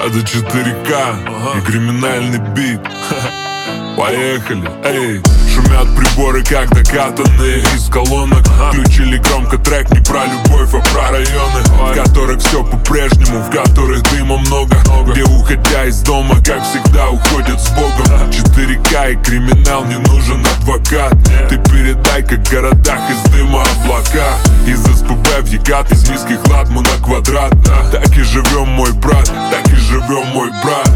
Это 4К и криминальный бит. Поехали, эй. Шумят приборы, как докатанные из колонок. Включили громко трек не про любовь, а про районы, в которых все по-прежнему, в которых дыма много, где, уходя из дома, как всегда, уходят с Богом. 4К и криминал, не нужен адвокат. Ты передай, как в городах из дыма облака. Из СПБ в ЕКАТ, из низких латму на квадрат. Так и живем, мой брат, так и живем, мой брат.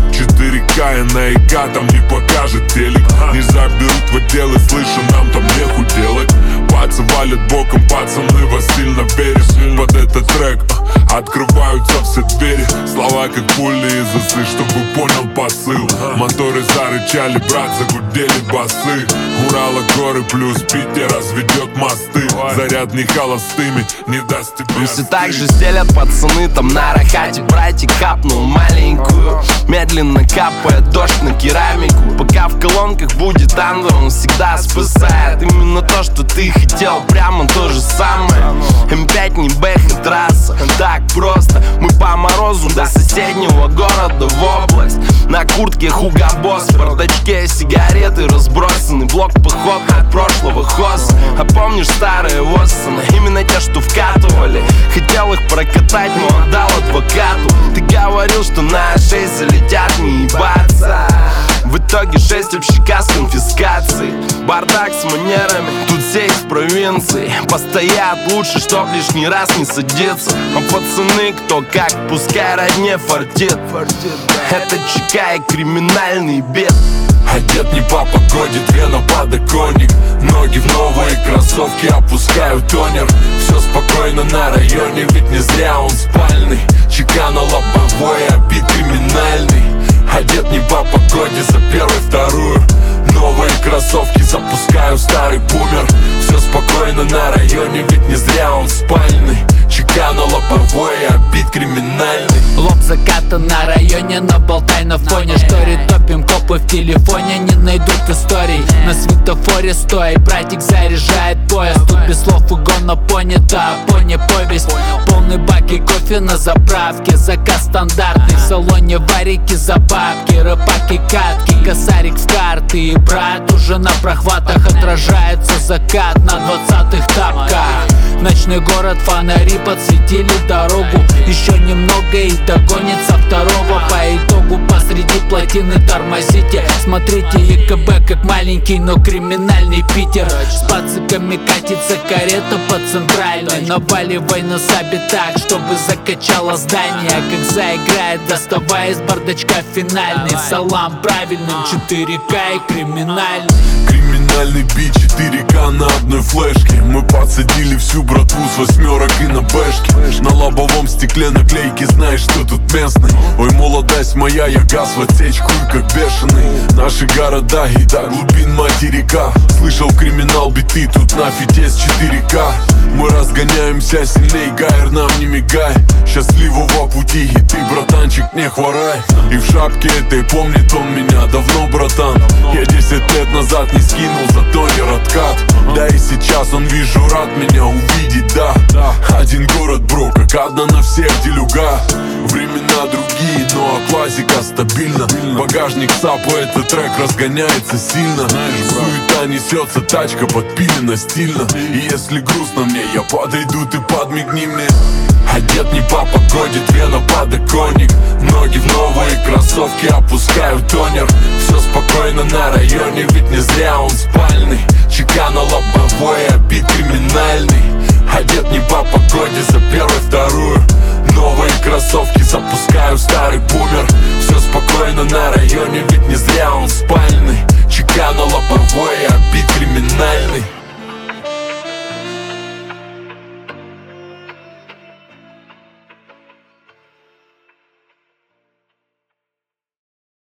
4К и на ЕКА там не покажет телек. Не заберут в отделы, слышу, нам там неху делать. Пацы валят боком, пацаны вас сильно верят. Под этот трек открываются все двери. Слова как пули из осы, чтобы понял посыл. Моторы зарычали, брат, загудели басы. Урала горы плюс Питер разведет мосты. Заряд не холостыми, не даст тебе. Все так же стелят пацаны там на рахате. Братик капнул маленькую, медленно капает дождь на керамику. Пока в колонках будет андер, он всегда спасает. Именно то, что ты хотел, прямо то же самое. М5 не бэх и трасса, так просто. Мы по морозу до соседнего города в область. На куртке Hugo Boss, в бардачке сигареты разбросаны. Блок поход от прошлого хоз. А помнишь старые Воссоны? Именно те, что вкатывали. Хотел их прокатать, но отдал адвокату. Ты говорил, что на 6 залетят не ебаться. В итоге 6 общака с конфискацией. Бардак с манерами, тут все из провинции. Постоят лучше, чтоб лишний раз не садиться. А пацаны кто как, пускай родне фартит. Это ЧК и криминальный бед. Одет не по погоде, две на подоконник. Ноги в новые кроссовки, опускаю тонер. Все спокойно на районе, ведь не зря он спальный. ЧК на лобовой, обид криминальный. Одет не по погоде, за первую, вторую. Новые кроссовки, запускаю старый бумер. Все спокойно на районе, ведь не зря он спальный. ЧК на лобовой, обид криминальный. Лоб закатан на районе, но болтай на фоне. Штори топим, копы в телефоне не найдут историй. На светофоре стой, братик заряжает поезд. Тут без слов угон на пони, да, пони повесть. Полный бак и кофе на заправке, заказ стандартный. В салоне варики за бабки, рыбак и катки. Косарик в карты, и брат уже на прохватах. Отражается закат на 20-х тапках. Ночной город, фонари подсветили дорогу. Еще немного и догонится второго. По итогу посреди плотины тормозите. Смотрите ЕКБ как маленький, но криминальный Питер. С пациками катится карета по центральной. Наваливай на сабе так, чтобы закачало здание. Как заиграет, доставая из бардачка финальный. Салам правильным, 4К и криминальный. Криминальный бит, 4К на одной флешке. Мы подсадили всю братву с 8-рок и на бэшке. На лобовом стекле наклейки, знаешь, что тут местный. Ой, молодость моя, я газ в отсечку и как бешеный. Наши города и до глубин материка. Слышал криминал биты, тут нафиг есть 4К. Мы разгоняемся сильней, Гайер, нам не мигай. Счастливого пути, и ты, братанчик, не хворай. И в шапке этой помнит он меня давно, братан. Я 10 лет назад не скинул, зато не откат. Да и сейчас он, вижу, рад меня увидеть, да. Один город, бро, как одна на всех делюга. Времена другие, но классика стабильна. Багажник САПа, этот трек разгоняется сильно. Суета несется, тачка подпилена стильно. И если грустно мне, я подойду, ты подмигни мне. Одет не по погоде, две на подоконник. Ноги в новые кроссовки, опускаю тонер. Все спокойно на районе, ведь не зря он спальный. ЧК на лобовой, обид криминальный. Одет не по погоде, за первую, вторую.